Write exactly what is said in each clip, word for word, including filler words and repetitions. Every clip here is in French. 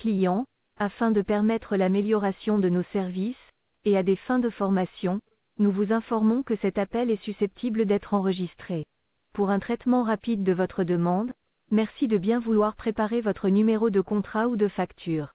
client, afin de permettre l'amélioration de nos services, et à des fins de formation, nous vous informons que cet appel est susceptible d'être enregistré. Pour un traitement rapide de votre demande, merci de bien vouloir préparer votre numéro de contrat ou de facture.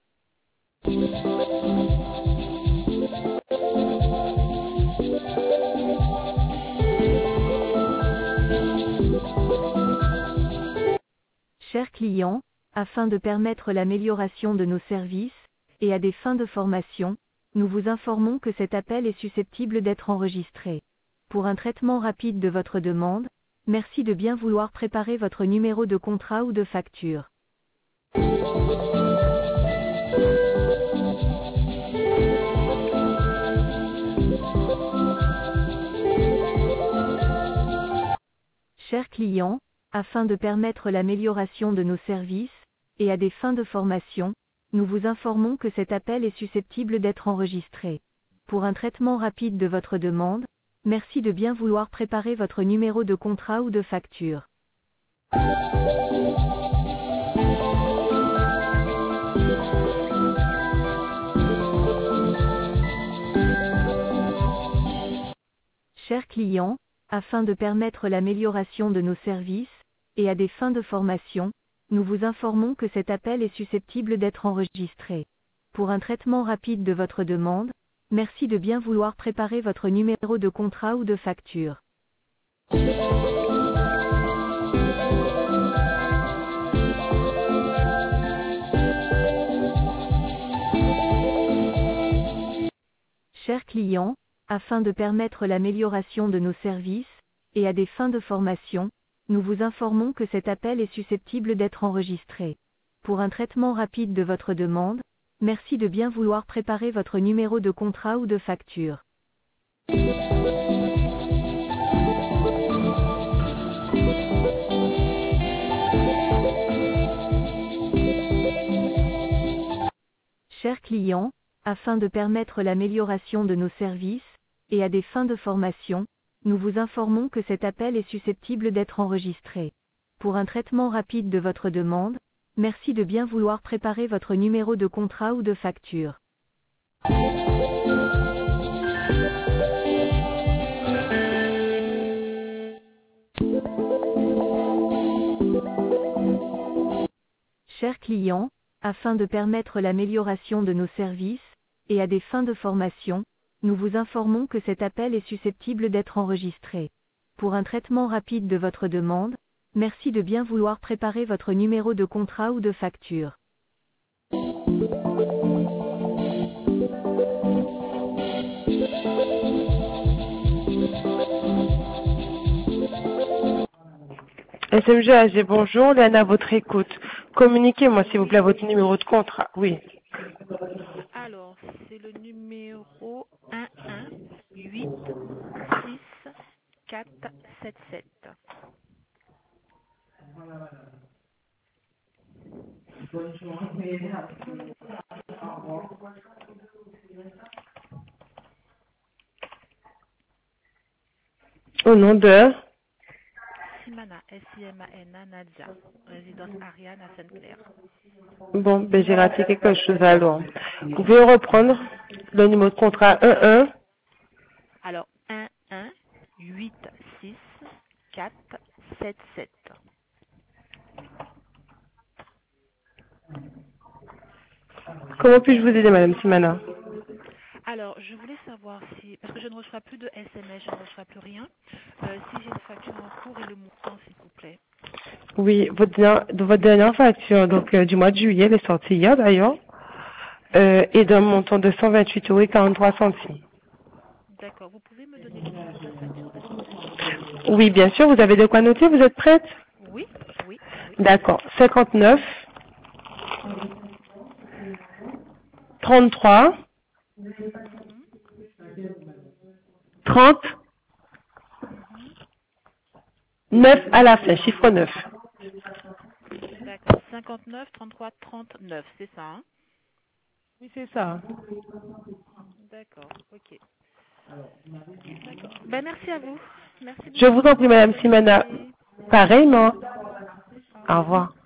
Chers clients, afin de permettre l'amélioration de nos services, et à des fins de formation, nous vous informons que cet appel est susceptible d'être enregistré. Pour un traitement rapide de votre demande, merci de bien vouloir préparer votre numéro de contrat ou de facture. Chers clients, afin de permettre l'amélioration de nos services, et à des fins de formation, nous vous informons que cet appel est susceptible d'être enregistré. Pour un traitement rapide de votre demande, merci de bien vouloir préparer votre numéro de contrat ou de facture. Chers clients, afin de permettre l'amélioration de nos services, et à des fins de formation, nous vous informons que cet appel est susceptible d'être enregistré. Pour un traitement rapide de votre demande, merci de bien vouloir préparer votre numéro de contrat ou de facture. Chers clients, afin de permettre l'amélioration de nos services, et à des fins de formation, nous vous informons que cet appel est susceptible d'être enregistré. Pour un traitement rapide de votre demande, merci de bien vouloir préparer votre numéro de contrat ou de facture. Chers clients, afin de permettre l'amélioration de nos services, et à des fins de formation, nous vous informons que cet appel est susceptible d'être enregistré. Pour un traitement rapide de votre demande, merci de bien vouloir préparer votre numéro de contrat ou de facture. Chers clients, afin de permettre l'amélioration de nos services, et à des fins de formation, nous vous informons que cet appel est susceptible d'être enregistré. Pour un traitement rapide de votre demande, merci de bien vouloir préparer votre numéro de contrat ou de facture. S M G A G, bonjour, Léana à votre écoute. Communiquez-moi s'il vous plaît votre numéro de contrat. Oui. Alors, c'est le numéro un un huit six quatre sept sept. Au nom de Simana, S I M A N A Nadia, résidence Ariane à Sainte-Claire. Bon, ben j'ai raté quelque chose alors. Vous pouvez reprendre le numéro de contrat un un. Alors, un un huit six quatre sept sept. Comment puis-je vous aider, Madame Simana? Alors, je voulais savoir si, parce que je ne reçois plus de S M S, je ne reçois plus rien, euh, si j'ai une facture en cours et le montant, s'il vous plaît. Oui, votre, dernière- votre dernière facture donc euh, du mois de juillet, elle est sortie hier d'ailleurs, euh, est d'un montant de cent vingt-huit euros et quarante-trois centimes. D'accord, vous pouvez me donner le numéro de la facture, s'il vous plaît? Oui, bien sûr, vous avez de quoi noter, vous êtes prête? Oui, oui, oui. D'accord, cinquante-neuf, trente-trois, trente, neuf à la fin, chiffre neuf. D'accord, cinquante-neuf, trente-trois, trente-neuf, c'est ça, hein? Oui, c'est ça. D'accord, ok. D'accord. Ben, merci à vous. Merci beaucoup. Je vous en prie, Madame Simana. Pareillement. Au revoir.